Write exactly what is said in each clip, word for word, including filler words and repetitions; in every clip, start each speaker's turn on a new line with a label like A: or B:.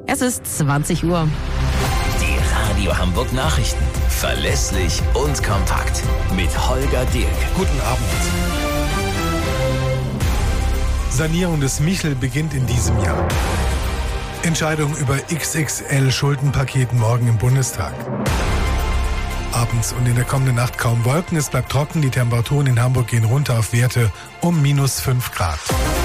A: Es ist zwanzig Uhr.
B: Die Radio Hamburg Nachrichten. Verlässlich und kompakt. Mit Holger Dirk.
C: Guten Abend. Sanierung des Michel beginnt in diesem Jahr. Entscheidung über X X L-Schuldenpaket morgen im Bundestag. Abends und in der kommenden Nacht kaum Wolken, es bleibt trocken, die Temperaturen in Hamburg gehen runter auf Werte um minus fünf Grad.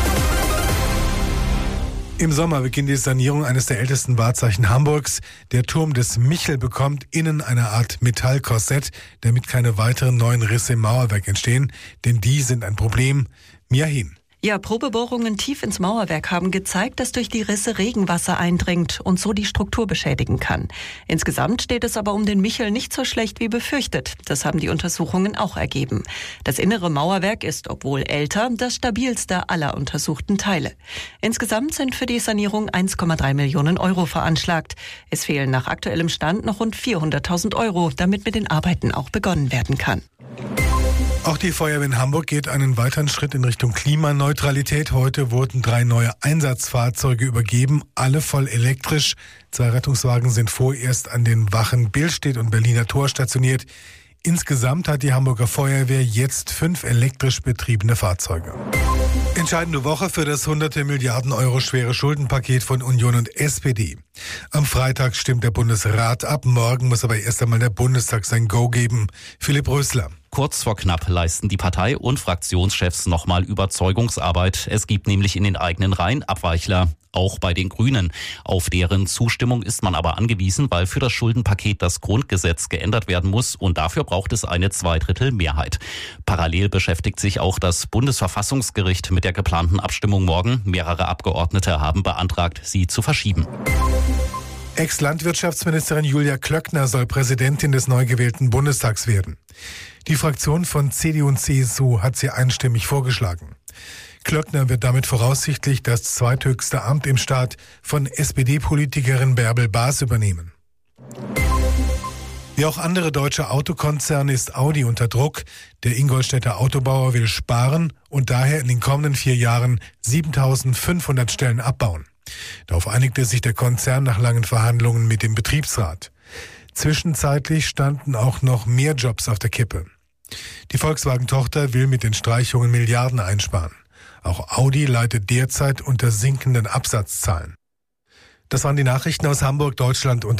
C: Im Sommer beginnt die Sanierung eines der ältesten Wahrzeichen Hamburgs. Der Turm des Michel bekommt innen eine Art Metallkorsett, damit keine weiteren neuen Risse im Mauerwerk entstehen, denn die sind ein Problem. Mia Hehn.
D: Ja, Probebohrungen tief ins Mauerwerk haben gezeigt, dass durch die Risse Regenwasser eindringt und so die Struktur beschädigen kann. Insgesamt steht es aber um den Michel nicht so schlecht wie befürchtet. Das haben die Untersuchungen auch ergeben. Das innere Mauerwerk ist, obwohl älter, das stabilste aller untersuchten Teile. Insgesamt sind für die Sanierung eins Komma drei Millionen Euro veranschlagt. Es fehlen nach aktuellem Stand noch rund vierhunderttausend Euro, damit mit den Arbeiten auch begonnen werden kann.
C: Auch die Feuerwehr in Hamburg geht einen weiteren Schritt in Richtung Klimaneutralität. Heute wurden drei neue Einsatzfahrzeuge übergeben, alle voll elektrisch. Zwei Rettungswagen sind vorerst an den Wachen Billstedt und Berliner Tor stationiert. Insgesamt hat die Hamburger Feuerwehr jetzt fünf elektrisch betriebene Fahrzeuge. Entscheidende Woche für das hunderte Milliarden Euro schwere Schuldenpaket von Union und S P D. Am Freitag stimmt der Bundesrat ab. Morgen muss aber erst einmal der Bundestag sein Go geben. Philipp Rösler.
E: Kurz vor knapp leisten die Partei- und Fraktionschefs nochmal Überzeugungsarbeit. Es gibt nämlich in den eigenen Reihen Abweichler, auch bei den Grünen. Auf deren Zustimmung ist man aber angewiesen, weil für das Schuldenpaket das Grundgesetz geändert werden muss und dafür braucht es eine Zweidrittelmehrheit. Parallel beschäftigt sich auch das Bundesverfassungsgericht mit der geplanten Abstimmung morgen. Mehrere Abgeordnete haben beantragt, sie zu verschieben.
C: Ex-Landwirtschaftsministerin Julia Klöckner soll Präsidentin des neu gewählten Bundestags werden. Die Fraktion von C D U und C S U hat sie einstimmig vorgeschlagen. Klöckner wird damit voraussichtlich das zweithöchste Amt im Staat von S P D-Politikerin Bärbel Baas übernehmen. Wie auch andere deutsche Autokonzerne ist Audi unter Druck. Der Ingolstädter Autobauer will sparen und daher in den kommenden vier Jahren siebentausendfünfhundert Stellen abbauen. Darauf einigte sich der Konzern nach langen Verhandlungen mit dem Betriebsrat. Zwischenzeitlich standen auch noch mehr Jobs auf der Kippe. Die Volkswagen-Tochter will mit den Streichungen Milliarden einsparen. Auch Audi leidet derzeit unter sinkenden Absatzzahlen. Das waren die Nachrichten aus Hamburg, Deutschland und